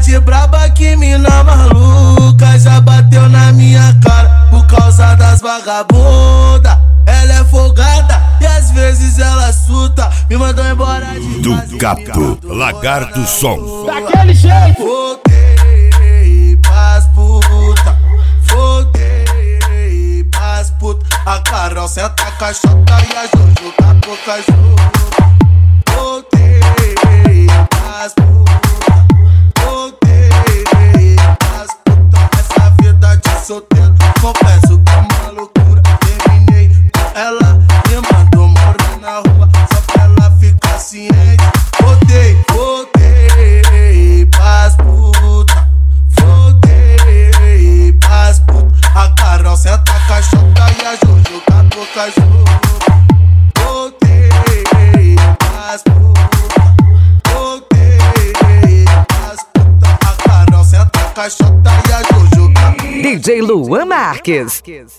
de braba, que mina maluca, já bateu na minha cara por causa das vagabunda. Ela é folgada e às vezes ela surta, me mandou embora de Do casa. Capo, Lagarto Som. Daquele jeito. Voltei pras puta, voltei pras puta. A Carol senta a caixota e a Jojo tá pouca jogo. Voltei pras puta, voltei pras puta. Essa vida de solteiro, confesso que é uma loucura. Terminei com ela, me mandou morar na rua, só pra ela ficar ciente. Voltei pras puta, voltei pras puta. A Carol senta a caixota e a Jojo tá pouca jogo. Voltei pras puta, voltei pras puta. A Carol senta a caixota e a Jojo tá DJ Luan Marques.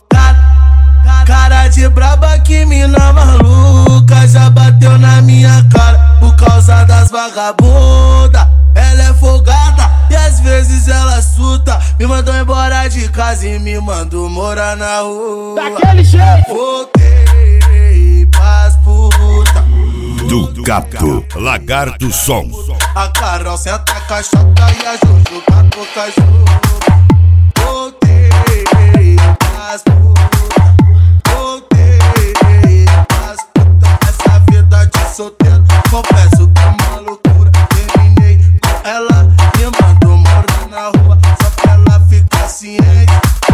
Cara de braba, que mina maluca, já bateu na minha cara por causa das vagabunda. Ela é folgada e às vezes ela surta, me mandou embora de casa e me mandou morar na rua. Daquele jeito. Voltei pras puta, Do Capo, Lagarto Som. a Carol senta a caixota e a Jojo tá pouca jogo. Voltei pras puta, voltei pras puta. Essa vida de solteiro, confesso que é uma loucura. Terminei com ela, me mandou morar na rua, só pra ela ficar ciente.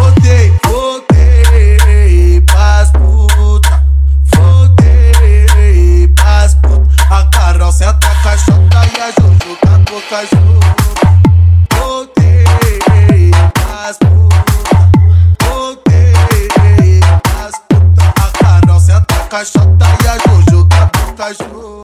Voltei pras puta, voltei pras puta. A Carol senta a caixota e a Jojo tá pouca jogo. Voltei pras puta, voltei pras puta. A Carol senta a caixota e a Jojo tá pouca jogo.